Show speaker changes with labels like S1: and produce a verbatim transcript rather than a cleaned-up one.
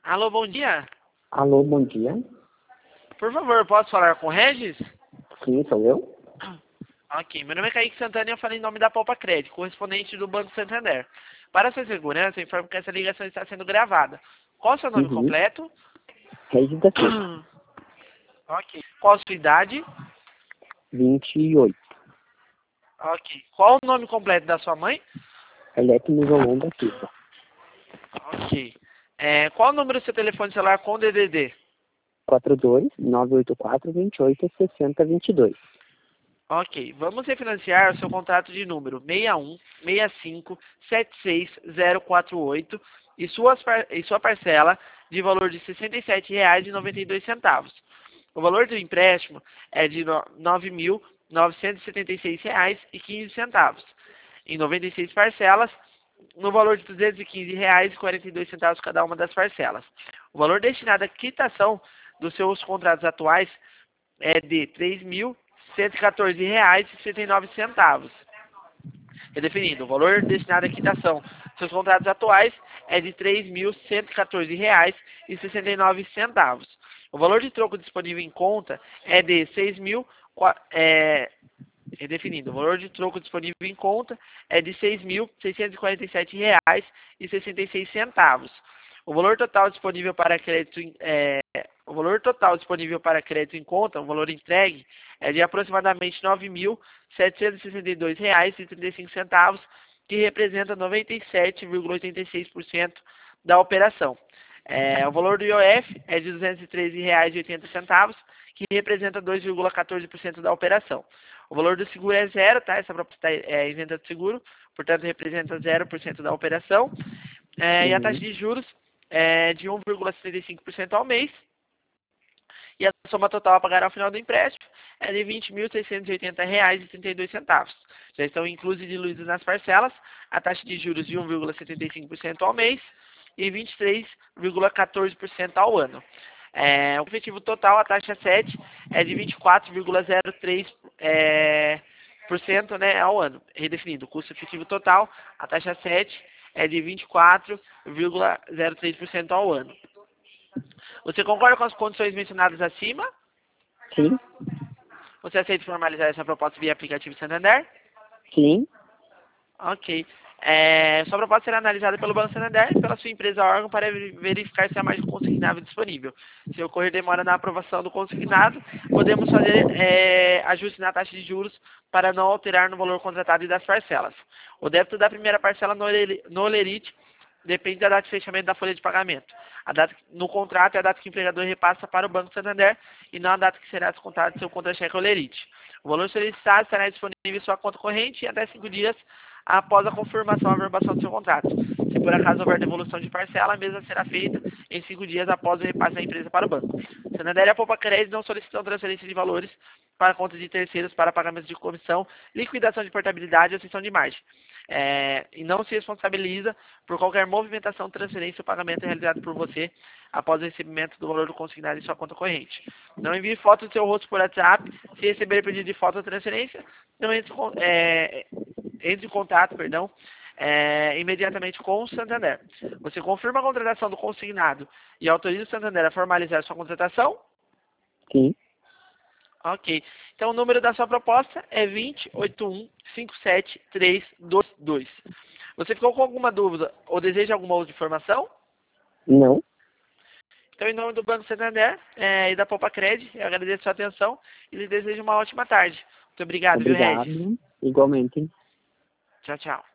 S1: Alô, bom dia.
S2: Alô, bom dia.
S1: Por favor, posso falar com o Regis?
S2: Sim, sou eu.
S1: Ok, meu nome é Kaique Santana e eu falo em nome da Poupa Crédito, correspondente do Banco Santander. Para sua segurança, eu informo que essa ligação está sendo gravada. Qual é o seu nome
S2: Uhum.
S1: completo?
S2: Regis da Silva.
S1: Ok. Qual a sua idade?
S2: vinte e oito.
S1: Ok. Qual o nome completo da sua mãe?
S2: Eletro Musolon da Silva.
S1: Ok. É, qual o número do seu telefone celular com D D D?
S2: quatro dois nove oito quatro, dois oito, seis zero dois dois.
S1: Ok. Vamos refinanciar o seu contrato de número seis um seis cinco sete seis zero quatro oito e, suas par- e sua parcela de valor de sessenta e sete reais e noventa e dois centavos. O valor do empréstimo é de no- nove mil novecentos e setenta e seis reais e quinze centavos, em noventa e seis parcelas, no valor de duzentos e quinze reais e quarenta e dois centavos cada uma das parcelas. O valor destinado à quitação dos seus contratos atuais é de três mil cento e quatorze reais e sessenta e nove centavos. Redefinindo, o valor destinado à quitação dos seus contratos atuais é de três mil cento e quatorze reais e sessenta e nove centavos. O valor de troco disponível em conta é de seis mil, é, redefinindo, o valor de troco disponível em conta é de seis mil seiscentos e quarenta e sete reais e sessenta e seis centavos. O valor total disponível para crédito, é, o valor total disponível para crédito em conta, o valor entregue, é de aproximadamente nove mil setecentos e sessenta e dois reais e trinta e cinco centavos, que representa noventa e sete vírgula oitenta e seis por cento da operação. É, o valor do I O F é de duzentos e treze reais e oitenta centavos, que representa dois vírgula quatorze por cento da operação. O valor do seguro é zero, tá? Essa proposta é isenta de seguro, portanto representa zero por cento da operação. É, e a taxa
S2: Uhum.
S1: de juros é de um vírgula setenta e cinco por cento ao mês. E a soma total a pagar ao final do empréstimo é de vinte mil seiscentos e oitenta reais e trinta e dois centavos. Já estão inclusos e diluídos nas parcelas a taxa de juros de um vírgula setenta e cinco por cento ao mês e vinte e três vírgula quatorze por cento ao ano. É, o efetivo total, a taxa sete, é de vinte e quatro vírgula zero três por cento é, por cento, né, ao ano. Redefinido, o custo efetivo total, a taxa sete, é de vinte e quatro vírgula zero três por cento ao ano. Você concorda com as condições mencionadas acima?
S2: Sim,
S1: Você aceita formalizar essa proposta via aplicativo Santander?
S2: sim.
S1: Ok. É, sua proposta será analisada pelo Banco Santander e pela sua empresa órgão para verificar se há mais um consignado disponível. Se ocorrer demora na aprovação do consignado, podemos fazer é, ajuste na taxa de juros para não alterar no valor contratado e das parcelas. O débito da primeira parcela no Oleri- no Olerite depende da data de fechamento da folha de pagamento. A data no contrato é a data que o empregador repassa para o Banco Santander e não a data que será descontada do seu contra-cheque Olerite. O valor solicitado estará disponível em sua conta corrente em até cinco dias após a confirmação e averbação do seu contrato. Se por acaso houver devolução de parcela, a mesma será feita em cinco dias após o repasse da empresa para o banco. Santander e a Poupa Crédito não solicitam transferência de valores para contas de terceiros para pagamentos de comissão, liquidação de portabilidade ou cessão de margem. É, e não se responsabiliza por qualquer movimentação, transferência ou pagamento realizado por você após o recebimento do valor do consignado em sua conta corrente. Não envie foto do seu rosto por WhatsApp. Se receber pedido de foto ou transferência, não entre, é, entre em contato, perdão, é, imediatamente com o Santander. Você confirma a contratação do consignado e autoriza o Santander a formalizar sua contratação?
S2: Sim.
S1: Ok. Então o número da sua proposta é dois zero oito um cinco sete três dois dois. Você ficou com alguma dúvida ou deseja alguma outra informação?
S2: Não.
S1: Então, em nome do Banco Santander é, e da Poupa Crédito, eu agradeço a sua atenção e lhe desejo uma ótima tarde. Muito obrigado, viu, Regis?
S2: Obrigado. Igualmente.
S1: Tchau, tchau.